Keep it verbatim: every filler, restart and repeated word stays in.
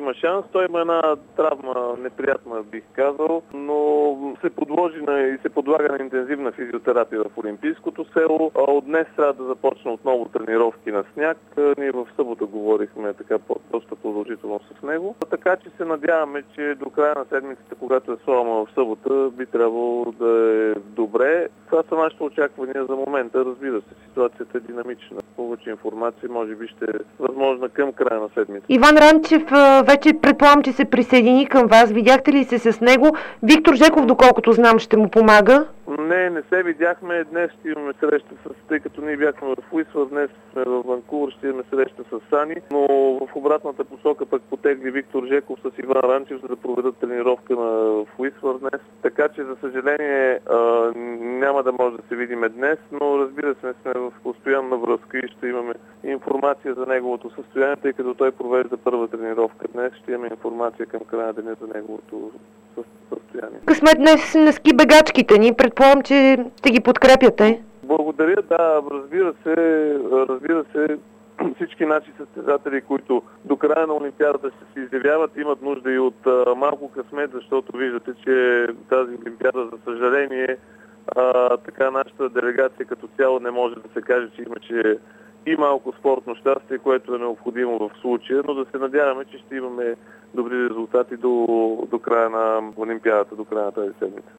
има шанс. Той има една травма, неприятна бих казал, но се подложи на и се подлага на интензивна физиотерапия в Олимпийското село. А от днес трябва да започне отново тренировки на сняг. Ние в събота говорихме така доста продължително с него. Така че се надяваме, че до края на седмицата, когато е слама в събота, би трябвало да е добре. Това са нашите очаквания за момента. Разбира се, ситуацията е динамична. Повече информация може би ще е възможна към края на седмицата. Иван Ранчев вече предполагам, че се присъедини към вас. Видяхте ли се с него? Виктор Жеков, доколкото знам, ще му помага. Не, не се видяхме. Днес ще имаме среща с... Тъй като ние бяхме в Уисла, днес сме в Ванкувър, ще имаме среща с Сани, но в обратната посока пък потегли Виктор Жеков с Иван Ранчев, за да проведат тренировка на в Уисла днес. Така че, за съжаление, а, няма да може да се видим днес, но разбира се, сме в постоянна връзка и ще имаме информация за неговото състояние, тъй като той провежда първа тренировка днес. Ще имаме информация към края на деня за неговото състояние. Късмет днес на ски бегачките ни. Предполагам, че ще ги подкрепяте. Благодаря, да, разбира се, разбира се, всички наши състезатели, които до края на Олимпиадата ще се изявяват, имат нужда и от а, малко късмет, защото виждате, че тази Олимпиада, за съжаление, а, така нашата делегация като цяло не може да се каже, че има, че и малко спортно щастие, което е необходимо в случая, но да се надяваме, че ще имаме добри резултати до, до края на Олимпиадата, до края на тази седмица.